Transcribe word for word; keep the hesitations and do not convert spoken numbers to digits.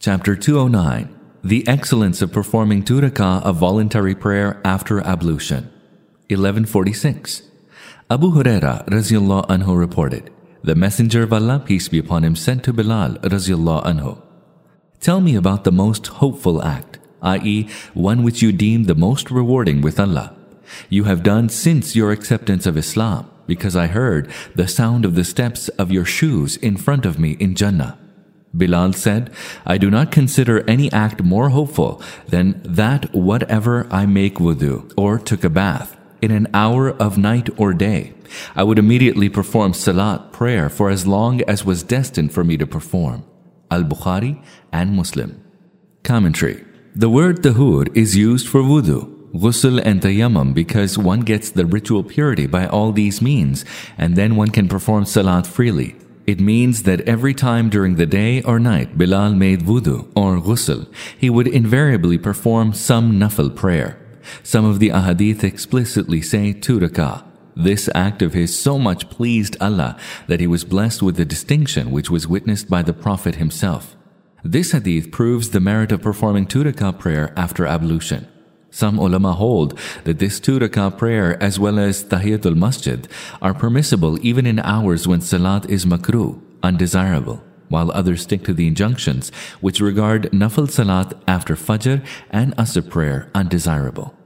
Chapter two oh nine. The excellence of performing two rak'ah of voluntary prayer after ablution. eleven forty-six. Abu Huraira Raziyallahu Anhu reported, the Messenger of Allah, peace be upon him, said to Bilal Raziyallahu Anhu, "Tell me about the most hopeful act, that is, one which you deem the most rewarding with Allah. You have done since your acceptance of Islam, because I heard the sound of the steps of your shoes in front of me in Jannah." Bilal said, "I do not consider any act more hopeful than that whatever I make wudu or took a bath in an hour of night or day, I would immediately perform salat prayer for as long as was destined for me to perform." Al-Bukhari and Muslim. Commentary. The word tahur is used for wudu, ghusl and tayammum because one gets the ritual purity by all these means and then one can perform salat freely. It means that every time during the day or night Bilal made wudu or ghusl, he would invariably perform some nafil prayer. Some of the ahadith explicitly say two rak'ah. This act of his so much pleased Allah that he was blessed with the distinction which was witnessed by the Prophet himself. This hadith proves the merit of performing two rak'ah prayer after ablution. Some ulama hold that this two rak'ah prayer as well as tahiyatul masjid are permissible even in hours when salat is makruh, undesirable, while others stick to the injunctions which regard nafil salat after fajr and asr prayer undesirable.